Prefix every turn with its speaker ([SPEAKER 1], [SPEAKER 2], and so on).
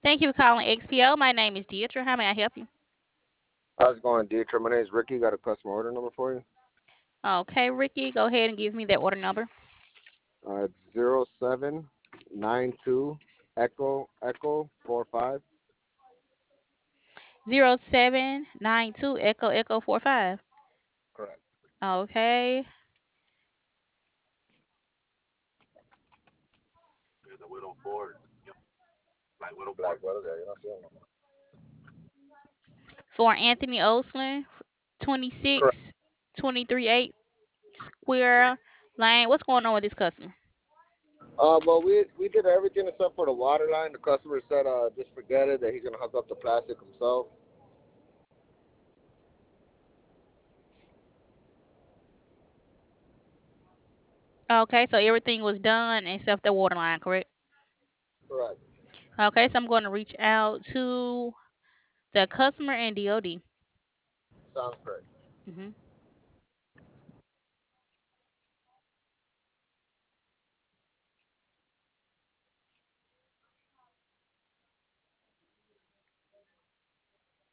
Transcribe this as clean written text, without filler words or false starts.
[SPEAKER 1] Thank you for calling XPO. My name is Deidre. How may I help you?
[SPEAKER 2] How's it going, Dietrich? My name is Ricky. Got a customer order number for you.
[SPEAKER 1] Okay, Ricky, go ahead and give me that order number.
[SPEAKER 2] It's 0792 Echo 45.
[SPEAKER 1] 0792 Echo 45.
[SPEAKER 2] Correct.
[SPEAKER 1] Okay.
[SPEAKER 2] Black leather there. You don't see it.
[SPEAKER 1] For Anthony Osland,
[SPEAKER 2] Correct.
[SPEAKER 1] 26238 Square Lane. What's going on with this customer?
[SPEAKER 2] Well, we did everything except for the water line. The customer said, just forget it. That he's gonna hook up the plastic himself.
[SPEAKER 1] Okay, so everything was done except the water line, correct?
[SPEAKER 2] Correct.
[SPEAKER 1] Okay, so I'm going to reach out to the customer and DOD.
[SPEAKER 2] Sounds great.